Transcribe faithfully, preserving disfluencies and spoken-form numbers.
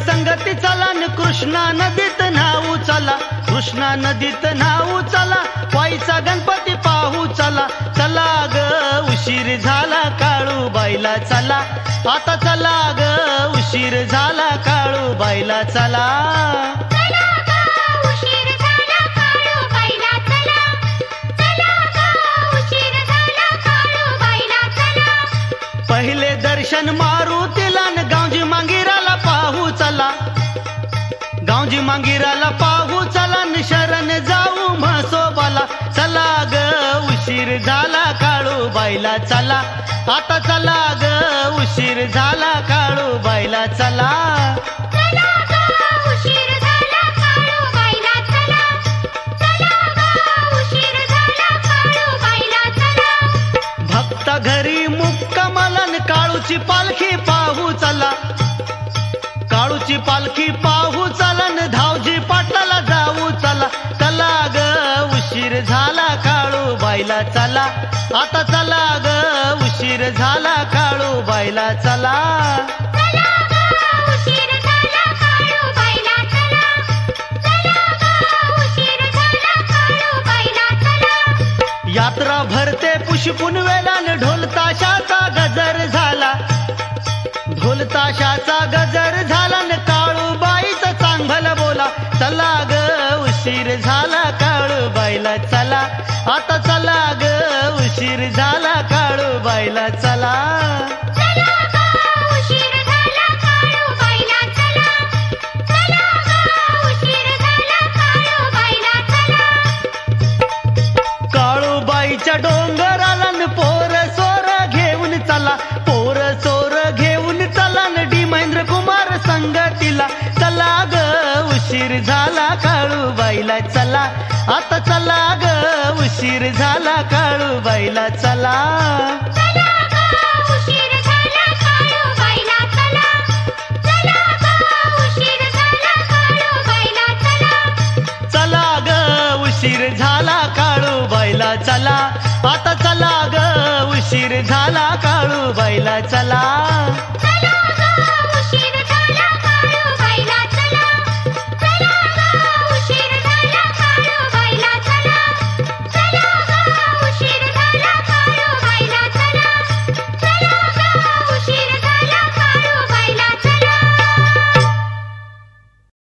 संगती चला न कृष्णा नदीत न्हाऊ चला, कृष्णा नदीत न्हाऊ चला, वाईचा गणपती पाहू चला. चला ग उशीर झाला काळूबाईला चला, आता चला ग उशीर झाला काळूबाईला चला. पहिले दर्शन मारुतीला न गावजी मांगीराला पाहू चला, गावजी मांगीराला पाहू चला न शरण जाऊ म्हसोबाला. चला ग उशीर झाला काळूबाईला चला, आता चला ग उशीर झाला काळूबाईला चला. भक्त घरी मुक्कामाला काळूची पालखी पाहू चला, काळूची पालखी पाहू चला न धावजी पाटलाला जाऊ चला. चला ग उशीर झाला काळूबाईला चला, आता चला ग उशीर झाला काळूबाईला चला. यात्रा भरते पुष्पून वेळान ढोल ताशाचा गजर झाला, ढोल ताशाचा गजर झाला न काळूबाईचा चांगल बोला. चला ग उशीर झाला काळूबाईला चला, आता चला ग उशीर झाला काळूबाईला चला. काळूबाईच्या डोंगराला न पोर सोर घेऊन चला, पोर सोर घेऊन चला न डी महेंद्र कुमार संगतीला. चला ग उशीर झाला काळूबाईला चला, आता चला ग उशीर झाला काळूबाईला चला. चला ग उशीर झाला काळूबाईला चला, आता चला ग उशीर झाला काळूबाईला चला.